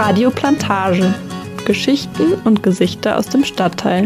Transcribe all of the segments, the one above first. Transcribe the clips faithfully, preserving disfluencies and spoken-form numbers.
Radio Plantage. Geschichten und Gesichter aus dem Stadtteil.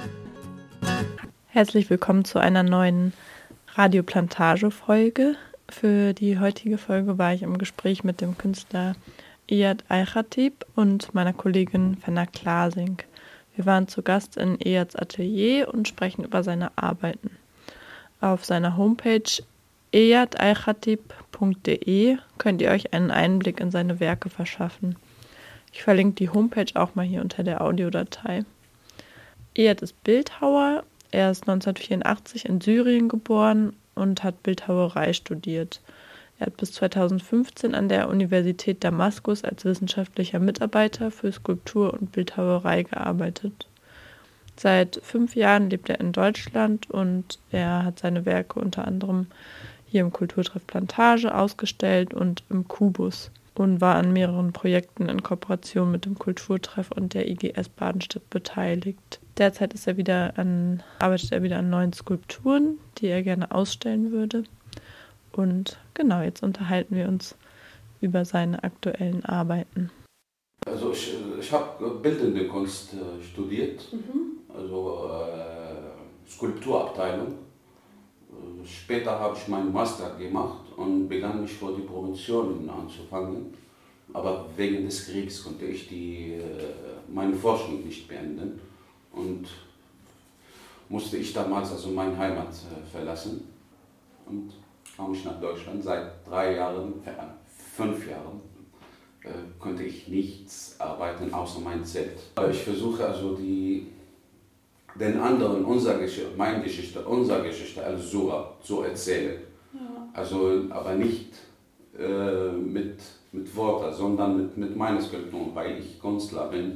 Herzlich willkommen zu einer neuen Radio Plantage-Folge. Für die heutige Folge war ich im Gespräch mit dem Künstler Eyad Al-Khatib und meiner Kollegin Fenna Klasing. Wir waren zu Gast in Eyads Atelier und sprechen über seine Arbeiten. Auf seiner Homepage eyad al khatib punkt de könnt ihr euch einen Einblick in seine Werke verschaffen. Ich verlinke die Homepage auch mal hier unter der Audiodatei. Eyad ist Bildhauer. Er ist neunzehnhundertvierundachtzig in Syrien geboren und hat Bildhauerei studiert. Er hat bis zweitausendfünfzehn an der Universität Damaskus als wissenschaftlicher Mitarbeiter für Skulptur und Bildhauerei gearbeitet. Seit fünf Jahren lebt er in Deutschland und er hat seine Werke unter anderem hier im Kulturtreff Plantage ausgestellt und im Kubus und war an mehreren Projekten in Kooperation mit dem Kulturtreff und der I G S Badenstedt beteiligt. Derzeit ist er wieder an, arbeitet er wieder an neuen Skulpturen, die er gerne ausstellen würde. Und genau, jetzt unterhalten wir uns über seine aktuellen Arbeiten. Also ich, ich habe bildende Kunst äh, studiert, mhm. also äh, Skulpturabteilung. Später habe ich meinen Master gemacht und begann mich vor die Promotion anzufangen. Aber wegen des Kriegs konnte ich die, meine Forschung nicht beenden und musste ich damals also meine Heimat verlassen und kam ich nach Deutschland. Seit drei Jahren, fünf Jahren konnte ich nichts arbeiten außer mein Zelt. Ich versuche also die den anderen unsere Geschichte, meine Geschichte, unsere Geschichte als Sura zu erzählen. Ja. Also, aber nicht äh, mit, mit Worten, sondern mit, mit meiner Skulptur. Weil ich Künstler bin,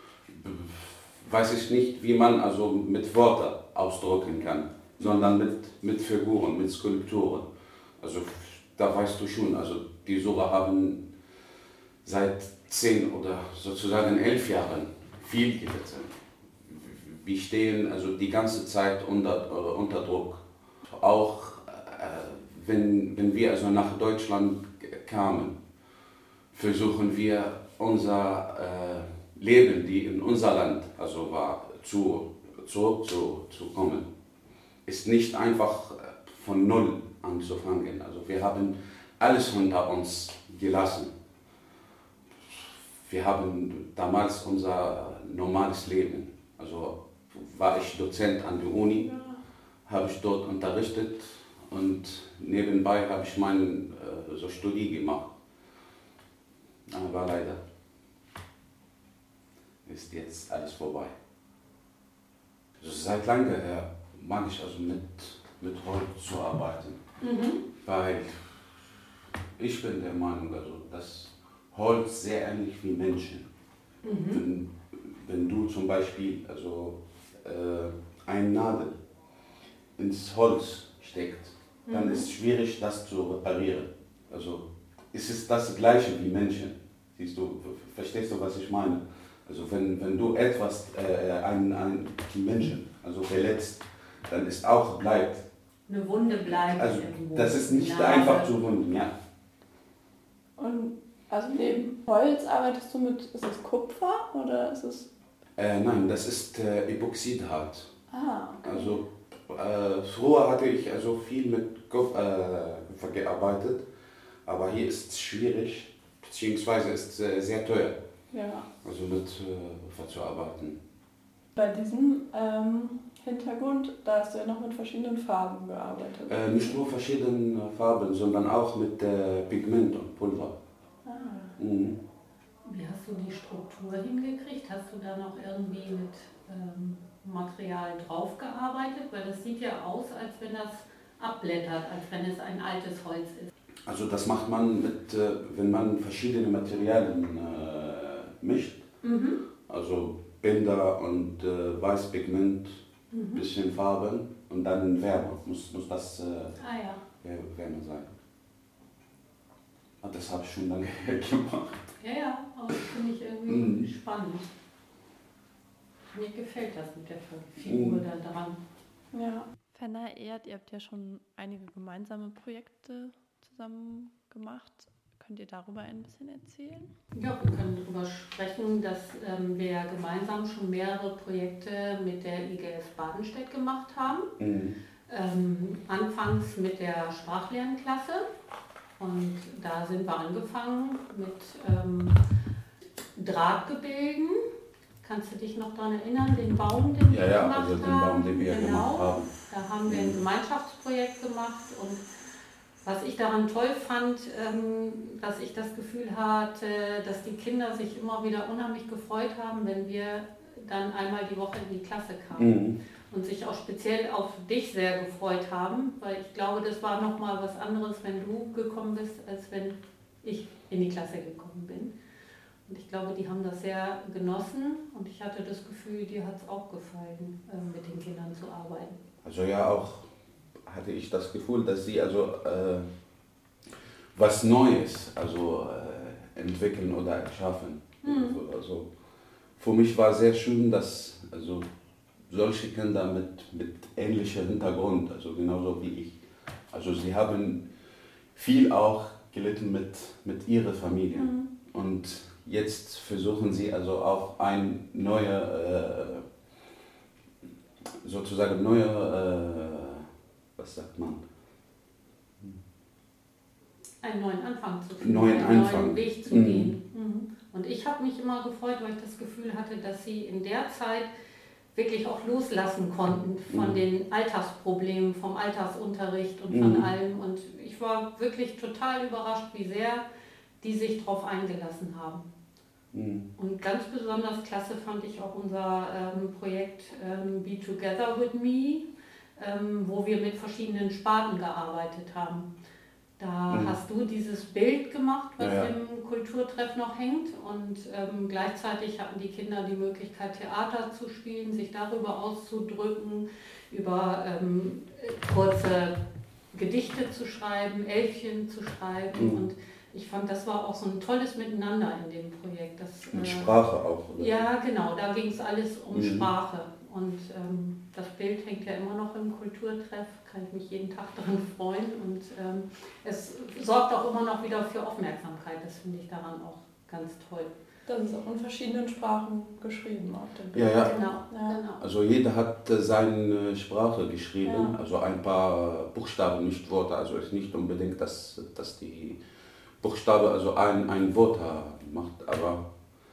weiß ich nicht, wie man also mit Worten ausdrücken kann, sondern mit, mit Figuren, mit Skulpturen. Also da weißt du schon, also die Sura haben seit zehn oder sozusagen elf Jahren viel getan. Wir stehen also die ganze Zeit unter, äh, unter Druck. Auch äh, wenn, wenn wir also nach Deutschland kamen, versuchen wir unser äh, Leben, die in unser Land also war, zu, zurückzukommen. Ist nicht einfach von Null anzufangen. Also wir haben alles hinter uns gelassen. Wir haben damals unser normales Leben. Also war ich Dozent an der Uni, ja. Habe ich dort unterrichtet und nebenbei habe ich meine äh, so Studie gemacht. Aber leider ist jetzt alles vorbei. Also seit langem her mag ich also mit, mit Holz zu arbeiten, mhm. Weil ich bin der Meinung, also, dass Holz sehr ähnlich wie Menschen. Mhm. Wenn, wenn du zum Beispiel also, äh, eine Nadel ins Holz steckt, dann mhm. ist es schwierig, das zu reparieren. Also es ist das Gleiche wie Menschen. Siehst du, verstehst du, was ich meine? Also wenn, wenn du etwas, äh, einen, einen Menschen also verletzt, dann ist auch bleibt. Eine Wunde bleibt. Also irgendwo. Das ist nicht Nase. einfach zu wunden, ja. Und also neben Holz arbeitest du mit, ist es Kupfer oder ist es? Äh, nein, das ist äh, Epoxidharz. Ah, okay. Also äh, früher hatte ich also viel mit Kupfer äh, gearbeitet, aber hier ist es schwierig, beziehungsweise ist es äh, sehr teuer, ja. Also mit äh, Kupfer zu arbeiten. Bei diesem ähm, Hintergrund, da hast du ja noch mit verschiedenen Farben gearbeitet. Äh, nicht nur verschiedene Farben, sondern auch mit äh, Pigment und Pulver. Ah. Mhm. Wie hast du die Struktur hingekriegt? Hast du da noch irgendwie mit ähm, Material draufgearbeitet? Weil das sieht ja aus, als wenn das abblättert, als wenn es ein altes Holz ist. Also das macht man, mit, äh, wenn man verschiedene Materialien äh, mischt. Mhm. Also Binder und äh, Weißpigment, mhm. bisschen Farben und dann Wärme. Muss, muss das äh, ah, ja. Wärme sein. Und das habe ich schon lange gemacht. Ja, ja, aber das finde ich irgendwie mhm. spannend. Mir gefällt das mit der Figur mhm. da dran. Ja. Fenna, Eyad, ihr habt ja schon einige gemeinsame Projekte zusammen gemacht. Könnt ihr darüber ein bisschen erzählen? Ja, wir können darüber sprechen, dass ähm, wir gemeinsam schon mehrere Projekte mit der I G F Badenstedt gemacht haben. Mhm. Ähm, anfangs mit der Sprachlernklasse. Und da sind wir angefangen mit ähm, Drahtgebilden. Kannst du dich noch daran erinnern, den Baum, den ja, wir ja, gemacht also den haben? Baum, den wir genau. gemacht haben. Da haben wir ein Gemeinschaftsprojekt gemacht und was ich daran toll fand, ähm, dass ich das Gefühl hatte, dass die Kinder sich immer wieder unheimlich gefreut haben, wenn wir dann einmal die Woche in die Klasse kamen. Mhm. Und sich auch speziell auf dich sehr gefreut haben, weil ich glaube, das war nochmal was anderes, wenn du gekommen bist, als wenn ich in die Klasse gekommen bin. Und ich glaube, die haben das sehr genossen und ich hatte das Gefühl, dir hat es auch gefallen, mit den Kindern zu arbeiten. Also ja, auch hatte ich das Gefühl, dass sie also äh, was Neues also, äh, entwickeln oder erschaffen. Mhm. Also, also für mich war sehr schön, dass also, solche Kinder mit, mit ähnlichem Hintergrund, also genauso wie ich, also sie haben viel auch gelitten mit, mit ihrer Familie. Mhm. Und jetzt versuchen sie also auch ein neuer, äh, sozusagen neuer, äh, was sagt man? Einen neuen Anfang zu finden, neuen einen Anfang. neuen Weg zu mhm. gehen. Mhm. Und ich habe mich immer gefreut, weil ich das Gefühl hatte, dass sie in der Zeit wirklich auch loslassen konnten von mhm. den Alltagsproblemen, vom Alltagsunterricht und von mhm. allem. Und ich war wirklich total überrascht, wie sehr die sich darauf eingelassen haben. Mhm. Und ganz besonders klasse fand ich auch unser ähm, Projekt ähm, Be Together With Me, ähm, wo wir mit verschiedenen Sparten gearbeitet haben. Da mhm. hast du dieses Bild gemacht, was ja, ja. im Kulturtreff noch hängt und ähm, gleichzeitig hatten die Kinder die Möglichkeit, Theater zu spielen, sich darüber auszudrücken, über ähm, kurze Gedichte zu schreiben, Elfchen zu schreiben mhm. und ich fand, das war auch so ein tolles Miteinander in dem Projekt. Das, Mit äh, Sprache auch, oder? Ja, genau, da ging es alles um mhm. Sprache. Und ähm, das Bild hängt ja immer noch im Kulturtreff, kann ich mich jeden Tag daran freuen. Und ähm, es sorgt auch immer noch wieder für Aufmerksamkeit, das finde ich daran auch ganz toll. Das ist auch in verschiedenen Sprachen geschrieben auf dem Bild. Ja, ja. Genau, ja. genau. Also jeder hat seine Sprache geschrieben, ja. also ein paar Buchstaben, nicht Worte. Also es ist nicht unbedingt, dass, dass die Buchstabe also ein, ein Wort macht, aber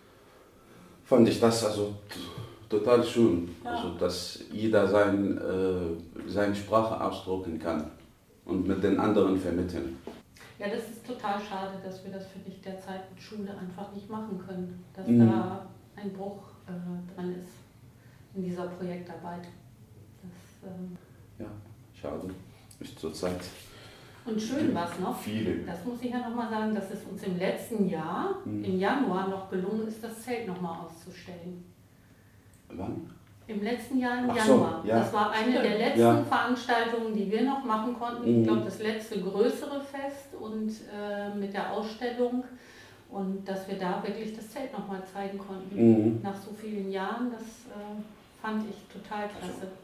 fand ich das also total schön, ja. also dass jeder sein, äh, seine Sprache ausdrücken kann und mit den anderen vermitteln. Ja, das ist total schade, dass wir das, finde ich, derzeit mit Schule einfach nicht machen können, dass mhm. da ein Bruch äh, dran ist in dieser Projektarbeit. Das, ähm ja, schade, ist zurzeit. Und schön war es noch, viele. Das muss ich ja nochmal sagen, dass es uns im letzten Jahr, mhm. im Januar, noch gelungen ist, das Zelt nochmal auszustellen. Wann? Im letzten Jahr im Ach Januar. So, ja. Das war eine der letzten ja. Veranstaltungen, die wir noch machen konnten. Mhm. Ich glaube, das letzte größere Fest und äh, mit der Ausstellung. Und dass wir da wirklich das Zelt nochmal zeigen konnten. Mhm. Nach so vielen Jahren, das äh, fand ich total klasse. Also,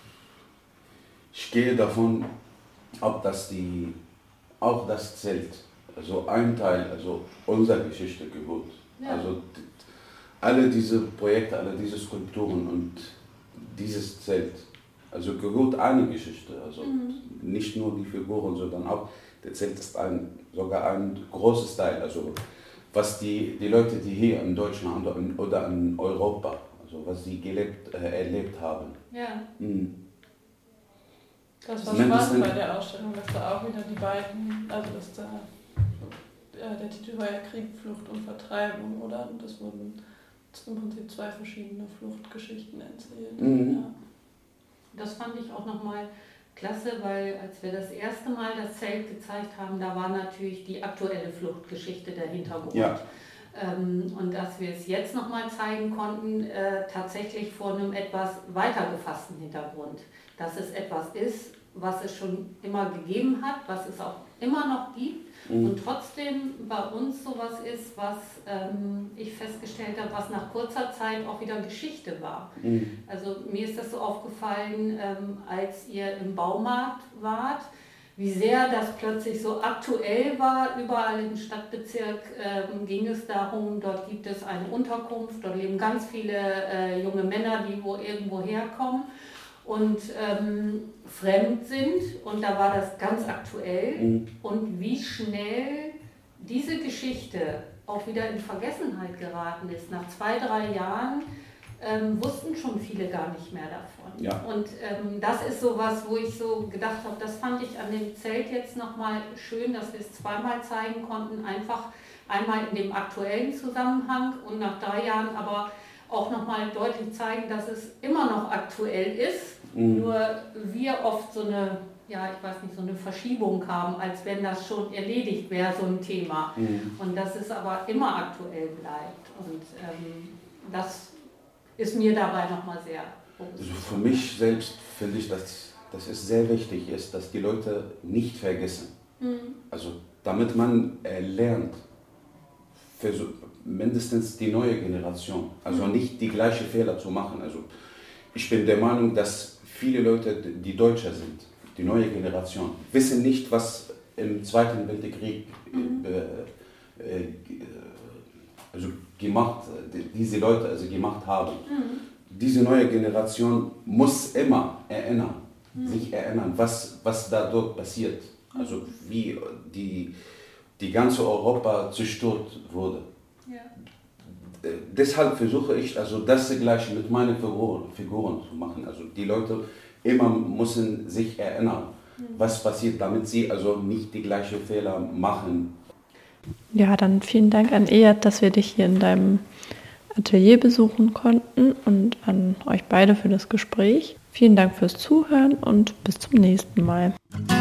ich gehe davon ab, dass die, auch das Zelt, also ein Teil, also unserer Geschichte gehört. Ja. Also alle diese Projekte, alle diese Skulpturen und dieses Zelt, also gehört eine Geschichte. Also mhm. nicht nur die Figuren, sondern auch der Zelt ist ein, sogar ein großes Teil. Also was die, die Leute, die hier in Deutschland oder in Europa, also was sie gelebt, äh, erlebt haben. Ja. Mhm. Das war spannend bei der Ausstellung, dass da auch wieder die beiden, also dass da, äh, der Titel war ja Krieg, Flucht und Vertreibung, oder? Und das wurden im Prinzip zwei verschiedene Fluchtgeschichten erzählt. Mhm. Ja. Das fand ich auch nochmal klasse, weil als wir das erste Mal das Zelt gezeigt haben, da war natürlich die aktuelle Fluchtgeschichte der Hintergrund. Ja. Ähm, und dass wir es jetzt nochmal zeigen konnten, äh, tatsächlich vor einem etwas weiter gefassten Hintergrund. Dass es etwas ist, was es schon immer gegeben hat, was es auch immer noch gibt mhm. und trotzdem bei uns sowas ist, was ähm, ich festgestellt habe, was nach kurzer Zeit auch wieder Geschichte war. Mhm. Also mir ist das so aufgefallen, ähm, als ihr im Baumarkt wart, wie sehr das plötzlich so aktuell war. Überall im Stadtbezirk ähm, ging es darum, dort gibt es eine Unterkunft, dort leben ganz viele äh, junge Männer, die wo irgendwo herkommen und ähm, fremd sind. Und da war das ganz aktuell. Mhm. Und wie schnell diese Geschichte auch wieder in Vergessenheit geraten ist. Nach zwei, drei Jahren ähm, wussten schon viele gar nicht mehr davon. Ja. Und ähm, das ist sowas, wo ich so gedacht habe, das fand ich an dem Zelt jetzt nochmal schön, dass wir es zweimal zeigen konnten. Einfach einmal in dem aktuellen Zusammenhang und nach drei Jahren aber auch nochmal deutlich zeigen, dass es immer noch aktuell ist. Mhm. Nur wir oft so eine, ja, ich weiß nicht, so eine Verschiebung haben, als wenn das schon erledigt wäre, so ein Thema. Mhm. Und dass es aber immer aktuell bleibt. Und ähm, das ist mir dabei nochmal sehr bewusst. Also für mich selbst finde ich, dass, dass es sehr wichtig ist, dass die Leute nicht vergessen. Mhm. Also damit man äh, lernt, für so, mindestens die neue Generation, also mhm. nicht die gleichen Fehler zu machen. Also ich bin der Meinung, dass viele Leute, die Deutscher sind, die neue Generation, wissen nicht, was im Zweiten Weltkrieg mhm. äh, äh, also gemacht, diese Leute also gemacht haben. Mhm. Diese neue Generation muss immer erinnern, mhm. sich erinnern, was, was da dort passiert. Also wie die, die ganze Europa zerstört wurde. Ja. Deshalb versuche ich also das gleiche mit meinen Figuren, Figuren zu machen. Also die Leute immer müssen sich erinnern, mhm. was passiert, damit sie also nicht die gleichen Fehler machen. Ja, dann vielen Dank an Eyad, dass wir dich hier in deinem Atelier besuchen konnten und an euch beide für das Gespräch. Vielen Dank fürs Zuhören und bis zum nächsten Mal.